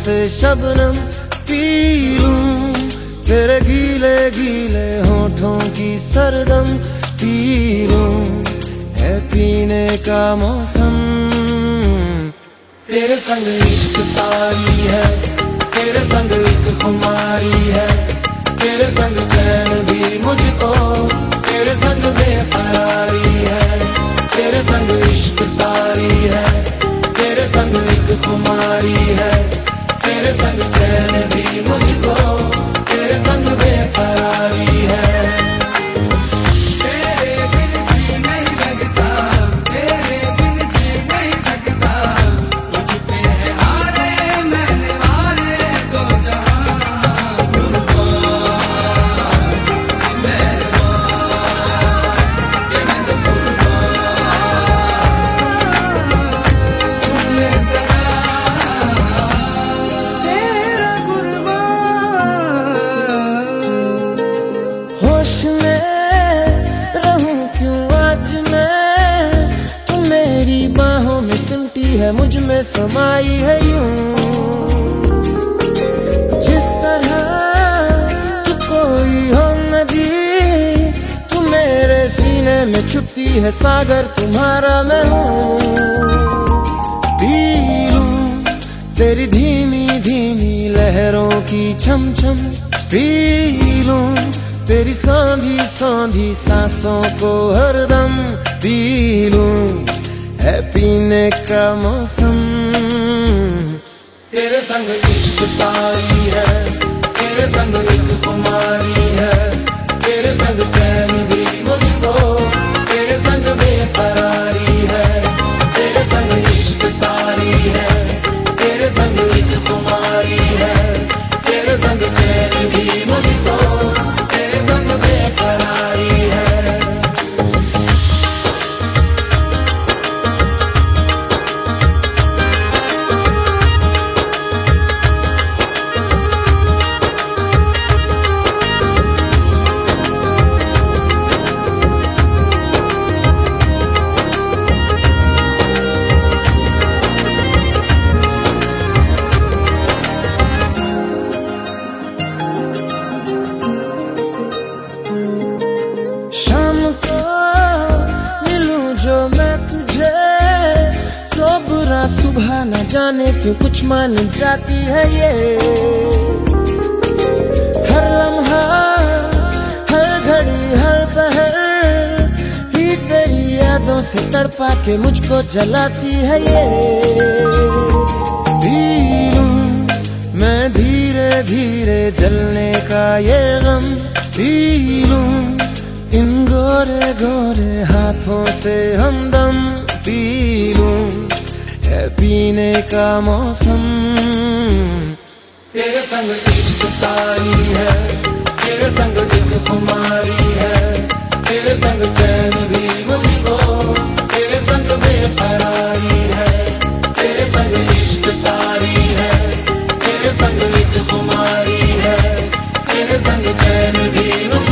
से शबनम पी लूं, तेरे गीले गीले होठों की सरगम पी लूं, है पीने का मौसम। तेरे संग इश्क तारी है, तेरे संग एक खुमारी है, तेरे संग चैन भी मुझको, तेरे संग बेकरारी है। तेरे संग इश्क तारी है, तेरे संग एक खुमारी है, तेरे संग चैन भी मुझको, तेरे संग बेकरारी है। है मुझ में समाई है यूं, जिस तरह तू कोई हो नदी, तू मेरे सीने में छुपती है सागर तुम्हारा मैं हूँ। पी लूं तेरी धीमी धीमी लहरों की छम छम, पी लूं तेरी सौंधी सौंधी सांसों को हरदम, पी लूं है पीने का मौसम। तेरे संग इश्क तारी है, तेरे संग एक खुमारी है, तेरे संग चैन भी मुझको, तेरे संग बेकरारी है। तेरे संग इश्क तारी है, तेरे संग एक खुमारी है, तेरे संग चैन भी मुझको, तेरे संग बेकरारी है। सुबह न जाने क्यों कुछ मान जाती है ये, हर लम्हा हर घड़ी हर पहर ही तेरी यादों से तड़पा के मुझको जलाती है ये। पी लूं मैं धीरे धीरे जलने का ये गम, पी लूं इन गोरे गोरे हाथों से हमदम, पी लूं है पीने का मौसम। तेरे संग इश्क तारी है, तेरे संग एक खुमारी है, तेरे संग चैन भी मुझको, तेरे संग बेकरारी है। तेरे संग इश्क तारी है, तेरे संग एक खुमारी है, तेरे संग चैन भी मुझको।